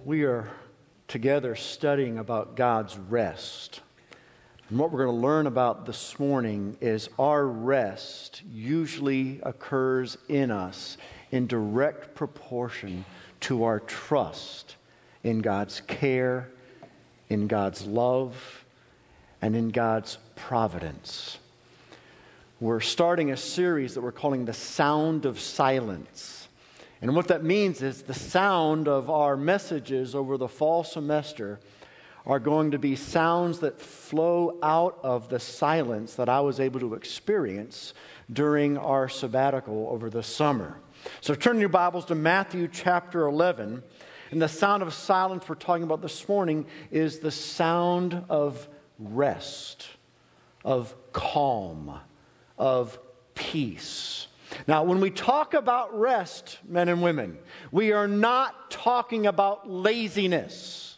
We are together studying about God's rest. And what we're going to learn about this morning is our rest usually occurs in us in direct proportion to our trust in God's care, in God's love, and in God's providence. We're starting a series that we're calling The Sound of Silence. And what that means is the sound of our messages over the fall semester are going to be sounds that flow out of the silence that I was able to experience during our sabbatical over the summer. So turn your Bibles to Matthew chapter 11. And the sound of silence we're talking about this morning is the sound of rest, of calm, of peace. Now, when we talk about rest, men and women, we are not talking about laziness.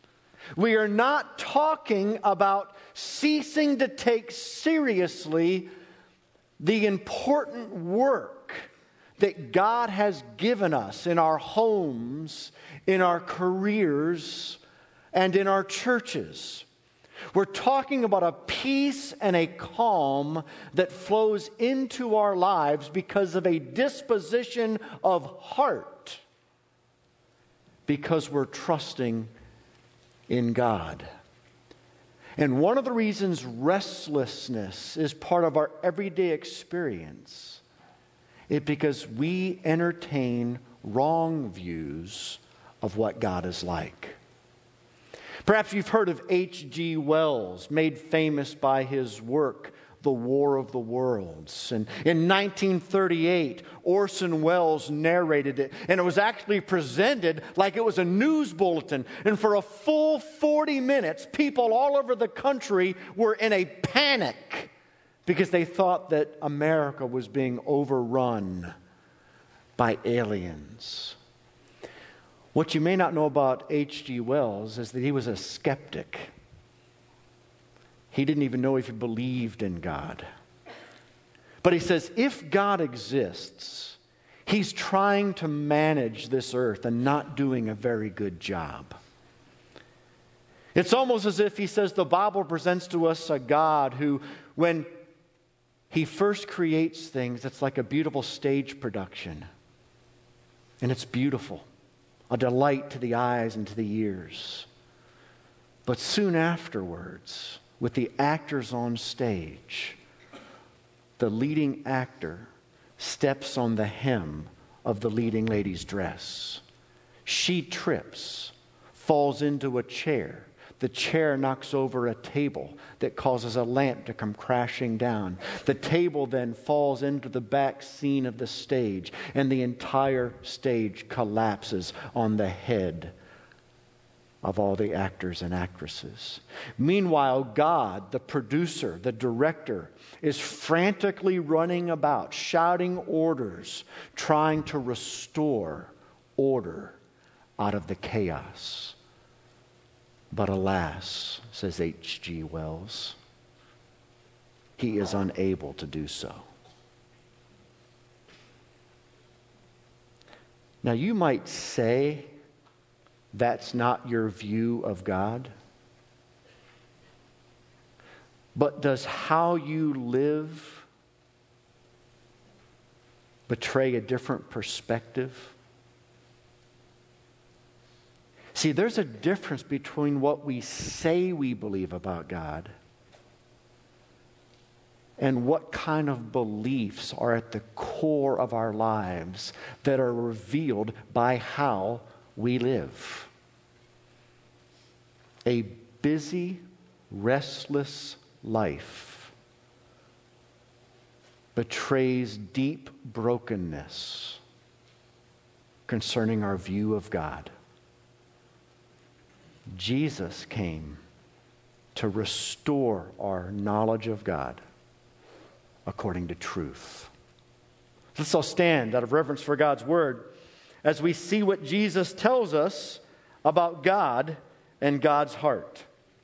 We are not talking about ceasing to take seriously the important work that God has given us in our homes, in our careers, and in our churches. We're talking about a peace and a calm that flows into our lives because of a disposition of heart, because we're trusting in God. And one of the reasons restlessness is part of our everyday experience is because we entertain wrong views of what God is like. Perhaps you've heard of H.G. Wells, made famous by his work, The War of the Worlds. And in 1938, Orson Welles narrated it, and it was actually presented like it was a news bulletin. And for a full 40 minutes, people all over the country were in a panic because they thought that America was being overrun by aliens. What you may not know about H.G. Wells is that he was a skeptic. He didn't even know if he believed in God. But he says, if God exists, He's trying to manage this earth and not doing a very good job. It's almost as if he says the Bible presents to us a God who, when He first creates things, it's like a beautiful stage production. And it's beautiful. A delight to the eyes and to the ears. But soon afterwards, with the actors on stage, the leading actor steps on the hem of the leading lady's dress. She trips, falls into a chair. The chair knocks over a table that causes a lamp to come crashing down. The table then falls into the back scene of the stage, and the entire stage collapses on the head of all the actors and actresses. Meanwhile, God, the producer, the director, is frantically running about, shouting orders, trying to restore order out of the chaos. But alas, says H.G. Wells, He is unable to do so. Now, you might say that's not your view of God. But does how you live betray a different perspective? See, there's a difference between what we say we believe about God and what kind of beliefs are at the core of our lives that are revealed by how we live. A busy, restless life betrays deep brokenness concerning our view of God. Jesus came to restore our knowledge of God according to truth. Let's all stand out of reverence for God's word as we see what Jesus tells us about God and God's heart.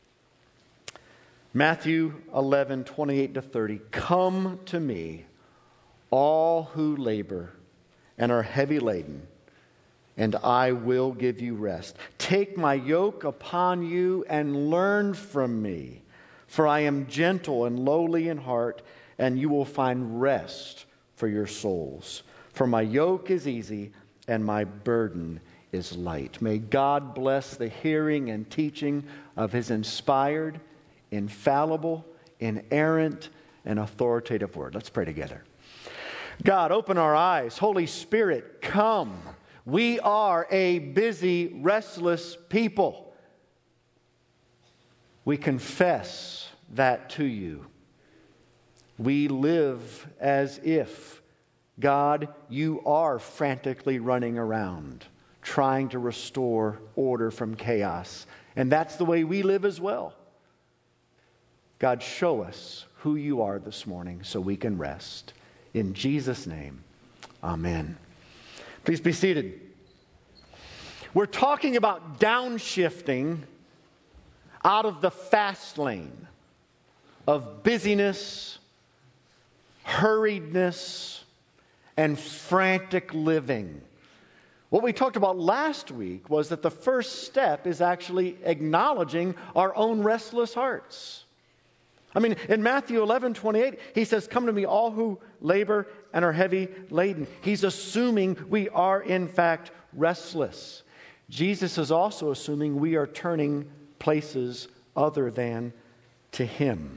Matthew 11:28-30. Come to me, all who labor and are heavy laden, and I will give you rest. Take my yoke upon you and learn from me, for I am gentle and lowly in heart, and you will find rest for your souls. For my yoke is easy and my burden is light. May God bless the hearing and teaching of His inspired, infallible, inerrant, and authoritative word. Let's pray together. God, open our eyes. Holy Spirit, come. We are a busy, restless people. We confess that to you. We live as if, God, you are frantically running around, trying to restore order from chaos. And that's the way we live as well. God, show us who you are this morning so we can rest. In Jesus' name, amen. Please be seated. We're talking about downshifting out of the fast lane of busyness, hurriedness, and frantic living. What we talked about last week was that the first step is actually acknowledging our own restless hearts. I mean, in Matthew 11:28, he says, "Come to me, all who labor and are heavy laden." He's assuming we are, in fact, restless. Jesus is also assuming we are turning places other than to Him.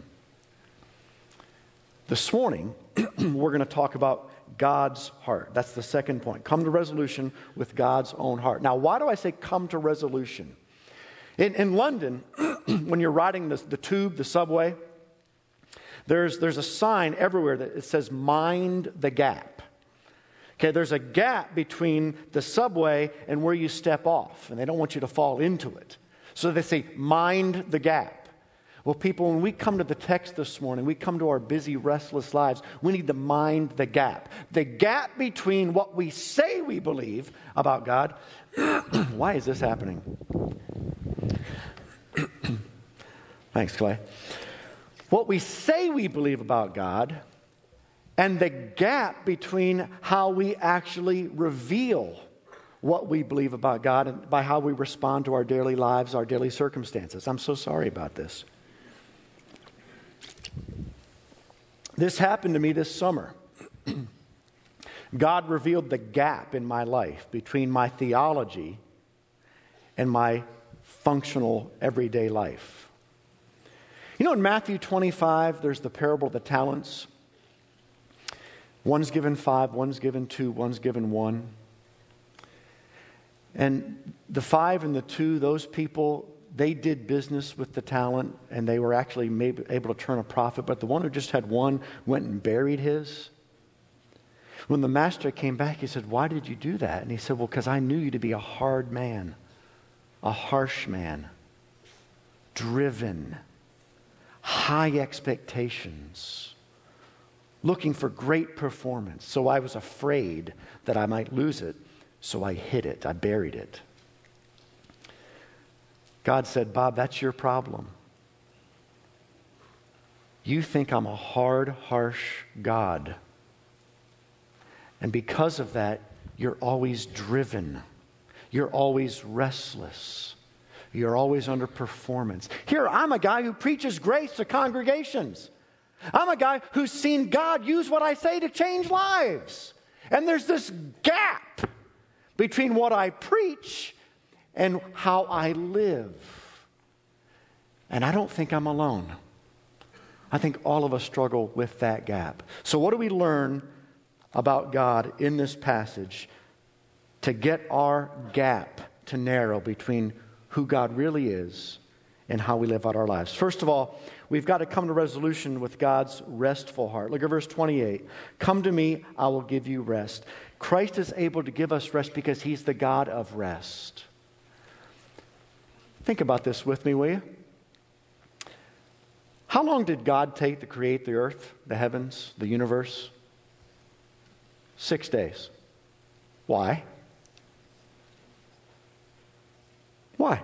This morning, we're going to talk about God's heart. That's the second point. Come to resolution with God's own heart. Now, why do I say come to resolution? In London, when you're riding the tube, the subway, there's a sign everywhere that it says, "Mind the gap." Okay, there's a gap between the subway and where you step off, and they don't want you to fall into it. So they say, "Mind the gap." Well, people, when we come to the text this morning, we come to our busy, restless lives, we need to mind the gap. The gap between what we say we believe about God. Why is this happening? Thanks, Clay. What we say we believe about God and the gap between how we actually reveal what we believe about God and by how we respond to our daily lives, our daily circumstances. I'm so sorry about this. This happened to me this summer. God revealed the gap in my life between my theology and my functional everyday life. You know, in Matthew 25, there's the parable of the talents. One's given 5, one's given 2, one's given 1. And the 5 and the 2, those people, they did business with the talent, and they were actually able to turn a profit. But the one who just had 1 went and buried his. When the master came back, he said, "Why did you do that?" And he said, "Well, because I knew you to be a hard man, a harsh man, driven, high expectations, looking for great performance. So I was afraid that I might lose it, so I hid it, I buried it." God said, "Bob, that's your problem. You think I'm a hard, harsh God. And because of that, you're always driven. You're always restless. You're always under performance. Here, I'm a guy who preaches grace to congregations. I'm a guy who's seen God use what I say to change lives. And there's this gap between what I preach and how I live. And I don't think I'm alone. I think all of us struggle with that gap. So what do we learn about God in this passage to get our gap to narrow between who God really is and how we live out our lives? First of all, we've got to come to resolution with God's restful heart. Look at verse 28. "Come to me, I will give you rest." Christ is able to give us rest because He's the God of rest. Think about this with me, will you? How long did God take to create the earth, the heavens, the universe? 6 days. Why? Why?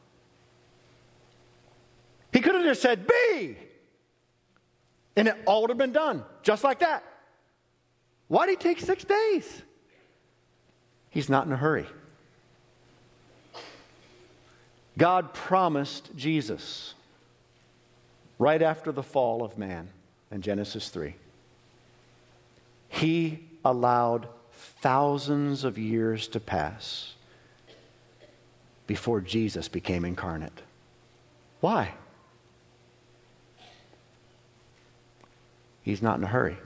He could have just said, "Be!" and it all would have been done, just like that. Why did He take 6 days? He's not in a hurry. God promised Jesus right after the fall of man in Genesis 3. He allowed thousands of years to pass before Jesus became incarnate. Why? He's not in a hurry.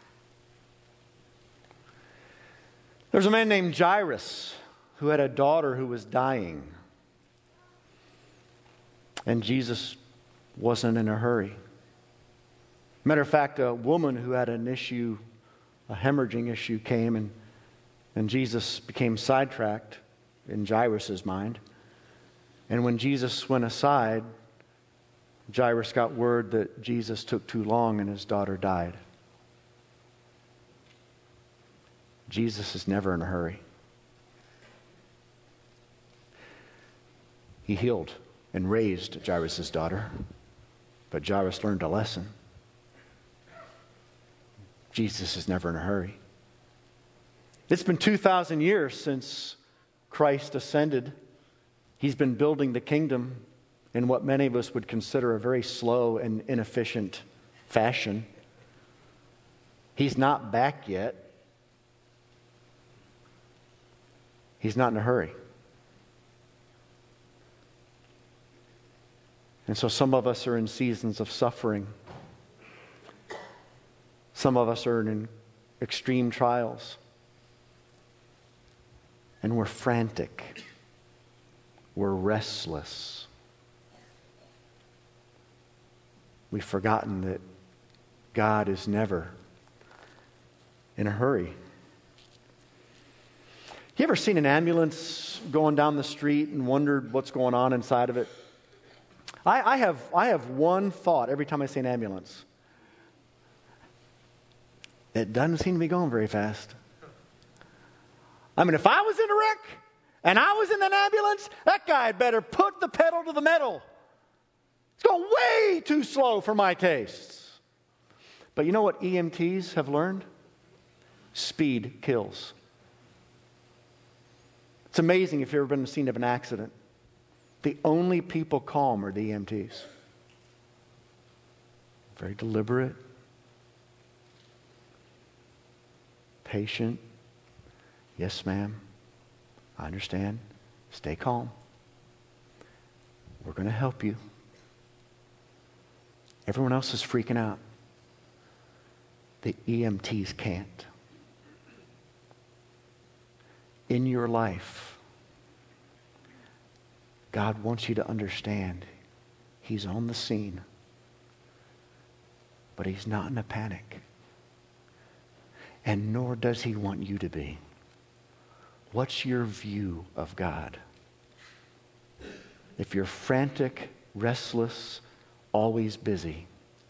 There's a man named Jairus who had a daughter who was dying. And Jesus wasn't in a hurry. Matter of fact, a woman who had an issue, a hemorrhaging issue, came and Jesus became sidetracked in Jairus' mind. And when Jesus went aside, Jairus got word that Jesus took too long and his daughter died. Jesus is never in a hurry. He healed and raised Jairus' daughter, but Jairus learned a lesson. Jesus is never in a hurry. It's been 2,000 years since Christ ascended. He's been building the kingdom in what many of us would consider a very slow and inefficient fashion. He's not back yet. He's not in a hurry. And so some of us are in seasons of suffering. Some of us are in extreme trials. And we're frantic. We're restless. We've forgotten that God is never in a hurry. You ever seen an ambulance going down the street and wondered what's going on inside of it? I have one thought every time I see an ambulance. It doesn't seem to be going very fast. I mean, if I was in a wreck and I was in an ambulance, that guy had better put the pedal to the metal. It's going way too slow for my tastes. But you know what EMTs have learned? Speed kills. It's amazing if you've ever been in the scene of an accident. The only people calm are the EMTs. Very deliberate, patient. Yes, ma'am. I understand. Stay calm. We're going to help you. Everyone else is freaking out. The EMTs can't. In your life, God wants you to understand He's on the scene, but He's not in a panic. And nor does He want you to be. What's your view of God? If you're frantic, restless, always busy,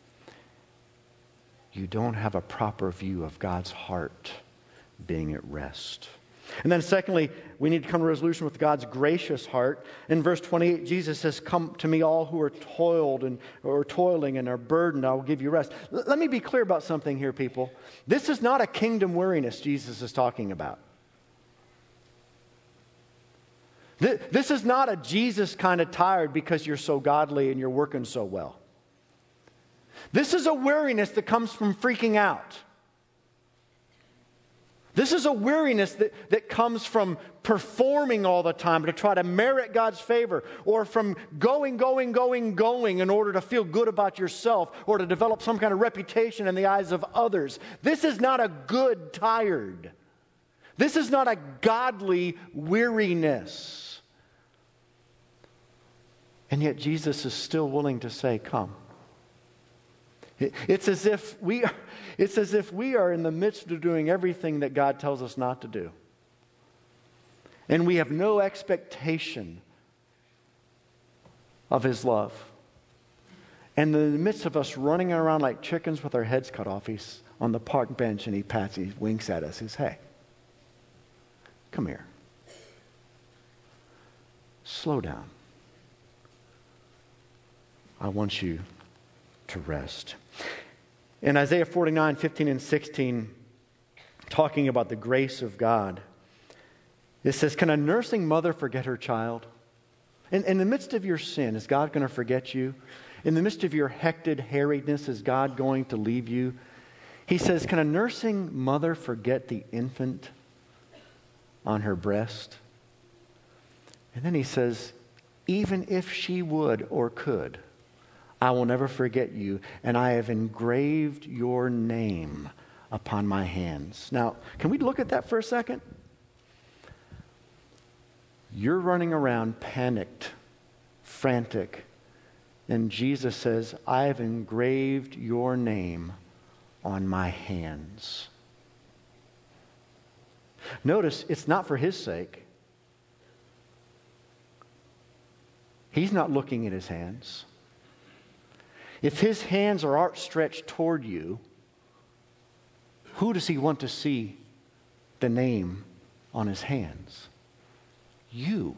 you don't have a proper view of God's heart being at rest. And then secondly, we need to come to resolution with God's gracious heart. In verse 28, Jesus says, "Come to me all who are toiling and are burdened, I will give you rest." Let me be clear about something here, people. This is not a kingdom weariness Jesus is talking about. This is not a Jesus kind of tired because you're so godly and you're working so well. This is a weariness that comes from freaking out. This is a weariness that comes from performing all the time to try to merit God's favor, or from going in order to feel good about yourself or to develop some kind of reputation in the eyes of others. This is not a good tired. This is not a godly weariness. And yet Jesus is still willing to say, "Come." It's as if we are in the midst of doing everything that God tells us not to do. And we have no expectation of His love. And in the midst of us running around like chickens with our heads cut off, He's on the park bench and He winks at us. He says, "Hey, come here. Slow down. I want you to rest." In Isaiah 49, 15 and 16, talking about the grace of God, it says, "Can a nursing mother forget her child In the midst of your sin, is God going to forget you? In the midst of your hectic harriedness, is God going to leave you? He says, can a nursing mother forget the infant on her breast? And then he says, even if she would or could, I will never forget you, and I have engraved your name upon my hands. Now, can we look at that for a second? You're running around panicked, frantic, and Jesus says, I have engraved your name on my hands. Notice, it's not for his sake. He's not looking at his hands. If his hands are outstretched toward you, who does he want to see the name on his hands? You.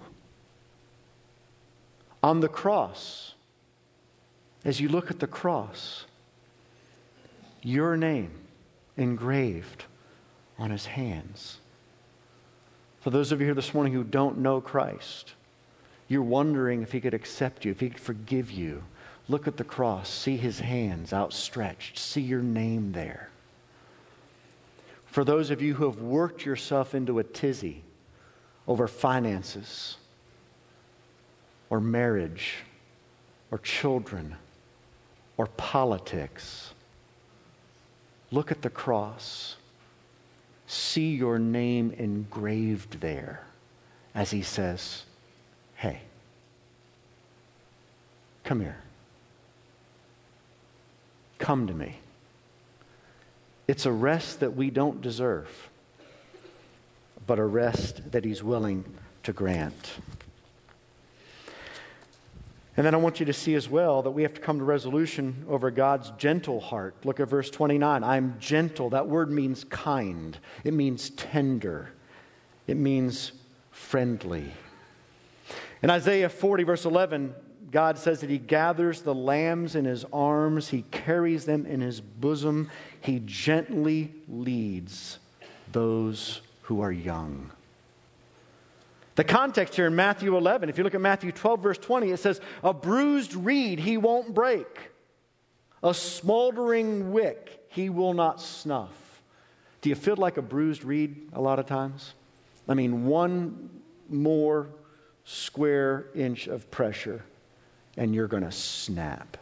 On the cross, as you look at the cross, your name engraved on his hands. For those of you here this morning who don't know Christ, you're wondering if he could accept you, if he could forgive you. Look at the cross, see his hands outstretched, see your name there. For those of you who have worked yourself into a tizzy over finances or marriage or children or politics, look at the cross. See your name engraved there as he says, hey, come here. Come to me. It's a rest that we don't deserve, but a rest that he's willing to grant. And then I want you to see as well that we have to come to resolution over God's gentle heart. Look at verse 29. I'm gentle. That word means kind. It means tender. It means friendly. In Isaiah 40, verse 11, God says that he gathers the lambs in his arms. He carries them in his bosom. He gently leads those who are young. The context here in Matthew 11, if you look at Matthew 12, verse 20, it says, a bruised reed he won't break. A smoldering wick he will not snuff. Do you feel like a bruised reed a lot of times? I mean, one more square inch of pressure and you're going to snap.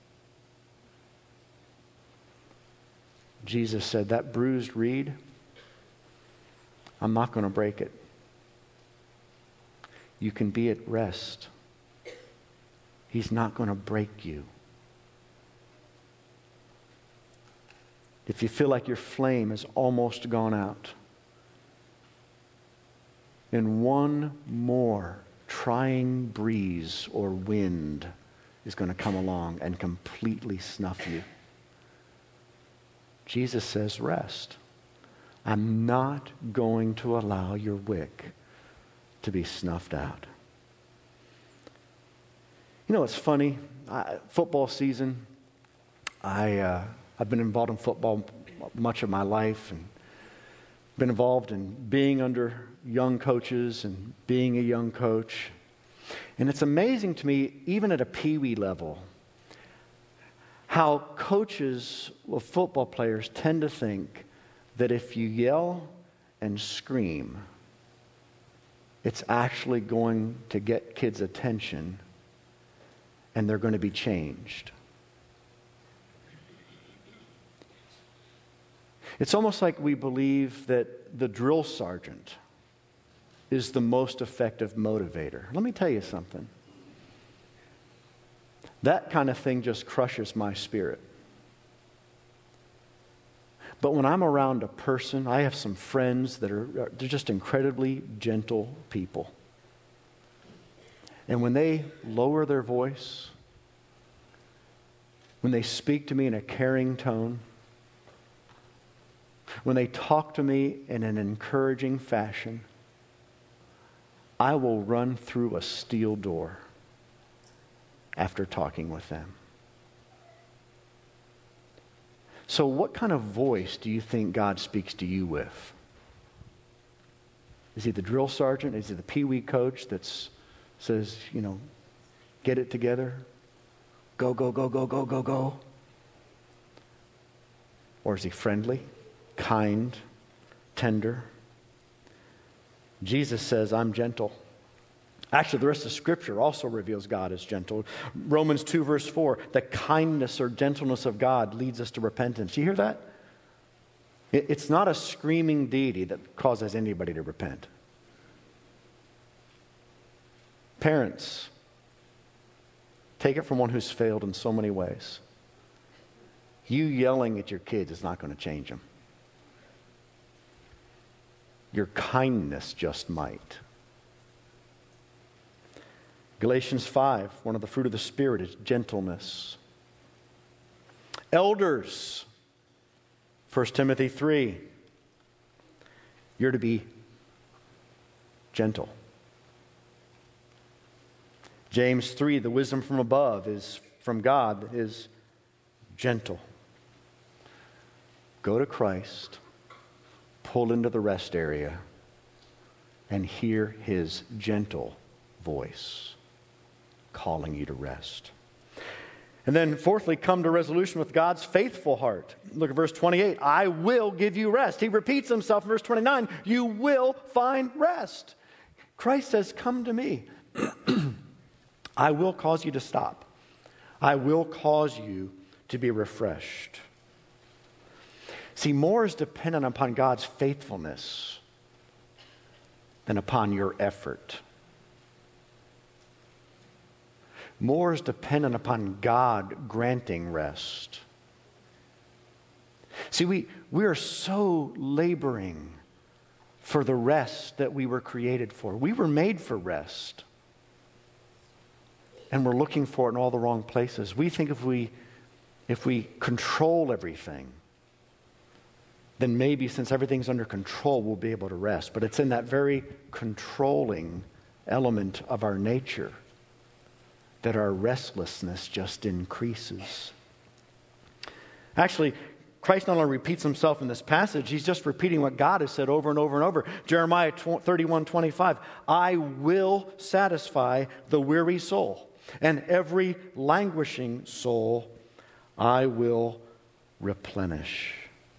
Jesus said, that bruised reed, I'm not going to break it. You can be at rest. He's not going to break you. If you feel like your flame has almost gone out, and one more trying breeze or wind is going to come along and completely snuff you, Jesus says, rest. I'm not going to allow your wick to be snuffed out. You know, it's funny. Football season, I've been involved in football much of my life and been involved in being under young coaches and being a young coach. And it's amazing to me, even at a peewee level, how coaches of football players tend to think that if you yell and scream, it's actually going to get kids' attention and they're going to be changed. It's almost like we believe that the drill sergeant is the most effective motivator. Let me tell you something. That kind of thing just crushes my spirit. But when I'm around a person, I have some friends that they're just incredibly gentle people. And when they lower their voice, when they speak to me in a caring tone, when they talk to me in an encouraging fashion, I will run through a steel door after talking with them. So what kind of voice do you think God speaks to you with? Is he the drill sergeant? Is he the peewee coach that's says, get it together. Go, go, go, go, go, go, go. Or is he friendly, kind, tender? Jesus says, I'm gentle. Actually, the rest of Scripture also reveals God as gentle. Romans 2 verse 4, the kindness or gentleness of God leads us to repentance. You hear that? It's not a screaming deity that causes anybody to repent. Parents, take it from one who's failed in so many ways. You yelling at your kids is not going to change them. Your kindness just might. Galatians 5, one of the fruit of the Spirit is gentleness. Elders, 1 Timothy 3, you're to be gentle. James 3, the wisdom from above is from God, is gentle. Go to Christ, pull into the rest area, and hear His gentle voice calling you to rest. And then fourthly, come to resolution with God's faithful heart. Look at verse 28. I will give you rest. He repeats himself in verse 29. You will find rest. Christ says, come to me. I will cause you to stop. I will cause you to be refreshed. See, more is dependent upon God's faithfulness than upon your effort. More is dependent upon God granting rest. See, we are so laboring for the rest that we were created for. We were made for rest. And we're looking for it in all the wrong places. We think if we control everything, then maybe since everything's under control, we'll be able to rest. But it's in that very controlling element of our nature that our restlessness just increases. Actually, Christ not only repeats himself in this passage, he's just repeating what God has said over and over and over. Jeremiah 31:25, I will satisfy the weary soul, and every languishing soul I will replenish.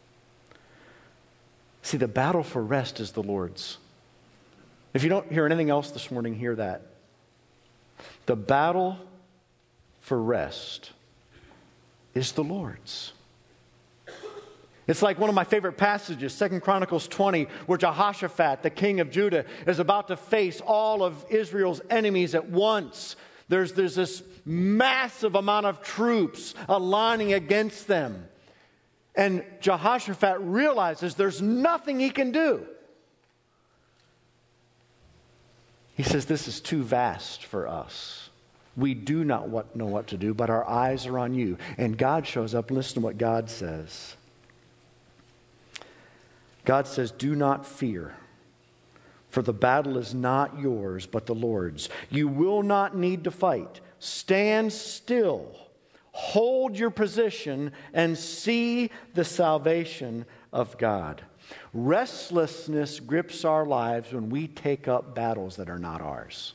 See, the battle for rest is the Lord's. If you don't hear anything else this morning, hear that. The battle for rest is the Lord's. It's like one of my favorite passages, 2 Chronicles 20, where Jehoshaphat, the king of Judah, is about to face all of Israel's enemies at once. There's this massive amount of troops aligning against them. And Jehoshaphat realizes there's nothing he can do. He says, this is too vast for us. We do not know what to do, but our eyes are on you. And God shows up. Listen to what God says. God says, do not fear, for the battle is not yours, but the Lord's. You will not need to fight. Stand still. Hold your position and see the salvation of God. Restlessness grips our lives when we take up battles that are not ours.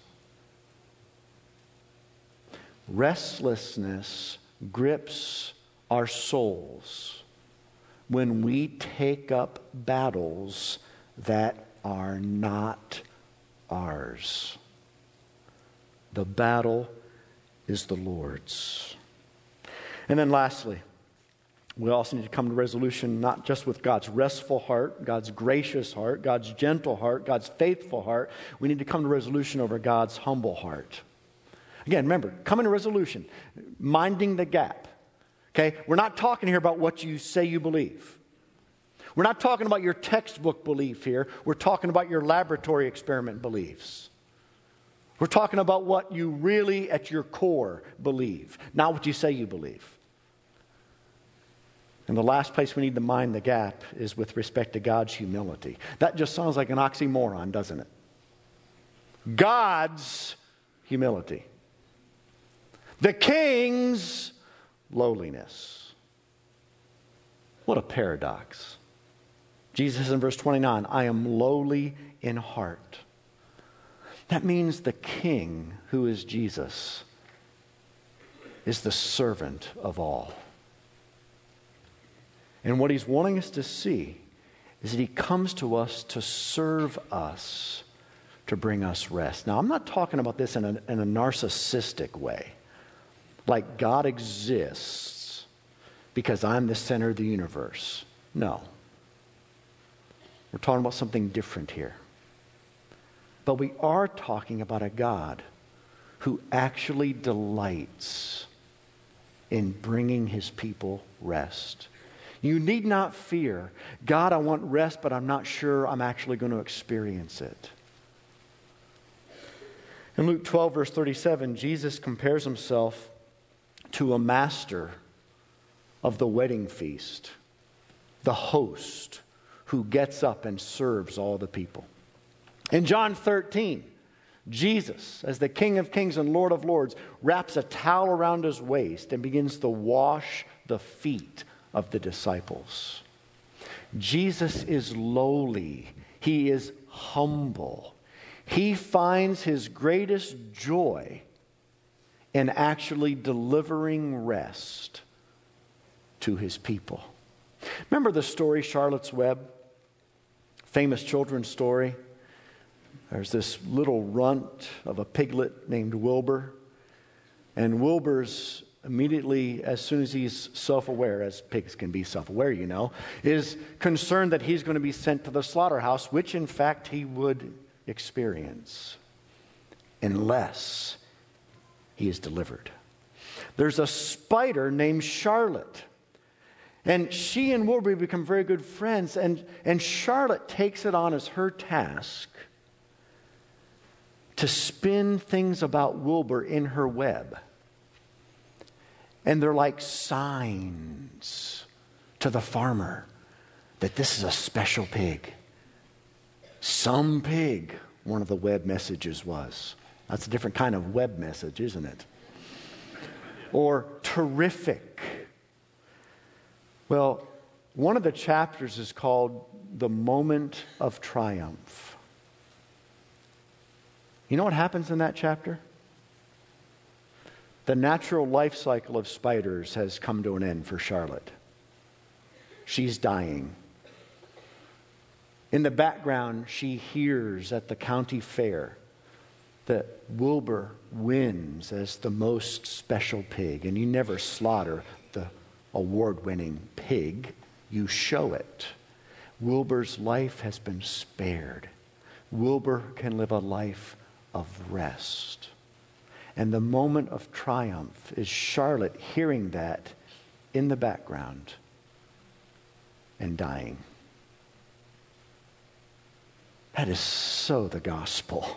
Restlessness grips our souls when we take up battles that are not ours. The battle is the Lord's. And then lastly, we also need to come to resolution not just with God's restful heart, God's gracious heart, God's gentle heart, God's faithful heart. We need to come to resolution over God's humble heart. Again, remember, come to resolution, minding the gap. Okay? We're not talking here about what you say you believe. We're not talking about your textbook belief here. We're talking about your laboratory experiment beliefs. We're talking about what you really, at your core, believe, not what you say you believe. And the last place we need to mind the gap is with respect to God's humility. That just sounds like an oxymoron, doesn't it? God's humility. The king's lowliness. What a paradox. Jesus in verse 29, I am lowly in heart. That means the King, who is Jesus, is the servant of all. And what he's wanting us to see is that he comes to us to serve us, to bring us rest. Now, I'm not talking about this in a narcissistic way, like God exists because I'm the center of the universe. No. We're talking about something different here. But we are talking about a God who actually delights in bringing his people rest. You need not fear. God, I want rest, but I'm not sure I'm actually going to experience it. In Luke 12, verse 37, Jesus compares himself to a master of the wedding feast, the host who gets up and serves all the people. In John 13, Jesus, as the King of Kings and Lord of Lords, wraps a towel around his waist and begins to wash the feet of the disciples. Jesus is lowly. He is humble. He finds his greatest joy in actually delivering rest to his people. Remember the story, Charlotte's Web? Famous children's story. There's this little runt of a piglet named Wilbur. And Wilbur's immediately, as soon as he's self-aware, as pigs can be self-aware, you know, is concerned that he's going to be sent to the slaughterhouse, which in fact he would experience unless he is delivered. There's a spider named Charlotte. And she and Wilbur become very good friends. And Charlotte takes it on as her task to spin things about Wilbur in her web. And they're like signs to the farmer that this is a special pig. Some pig, one of the web messages was. That's a different kind of web message, isn't it? Or terrific. Well, one of the chapters is called The Moment of Triumph. You know what happens in that chapter? The natural life cycle of spiders has come to an end for Charlotte. She's dying. In the background, she hears at the county fair that Wilbur wins as the most special pig. And you never slaughter the award-winning pig. You show it. Wilbur's life has been spared. Wilbur can live a life of rest. And the moment of triumph is Charlotte hearing that in the background and dying. That is so the gospel.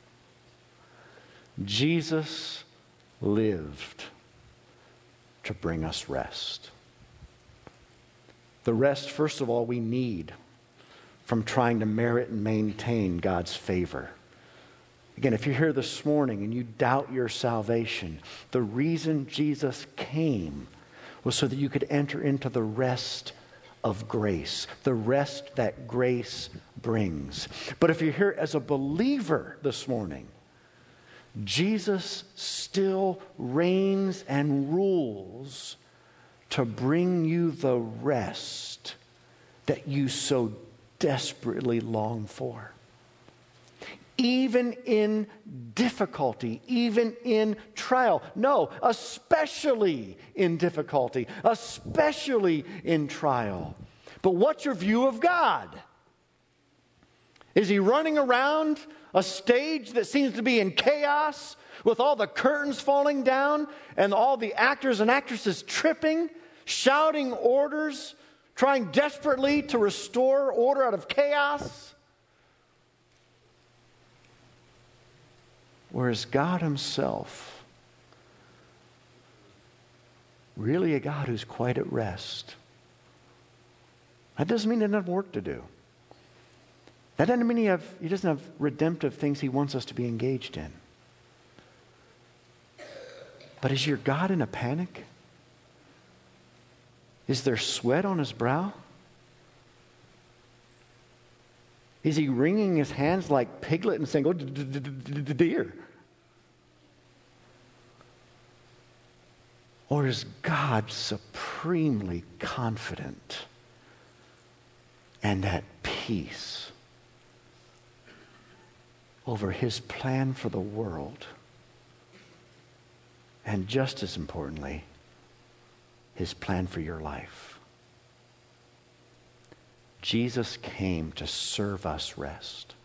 Jesus lived to bring us rest. The rest, first of all, we need from trying to merit and maintain God's favor. Again, if you're here this morning and you doubt your salvation, the reason Jesus came was so that you could enter into the rest of grace, the rest that grace brings. But if you're here as a believer this morning, Jesus still reigns and rules to bring you the rest that you so desperately long for. Even in difficulty, even in trial. No, especially in difficulty, especially in trial. But what's your view of God? Is he running around a stage that seems to be in chaos with all the curtains falling down and all the actors and actresses tripping, shouting orders, trying desperately to restore order out of chaos? Whereas God himself, really a God who's quite at rest. That doesn't mean he doesn't have work to do. That doesn't mean he doesn't have redemptive things he wants us to be engaged in. But is your God in a panic? Is there sweat on his brow? Is he wringing his hands like Piglet and saying, "Oh, dear"? Or is God supremely confident and at peace over his plan for the world? And just as importantly, his plan for your life. Jesus came to serve us rest.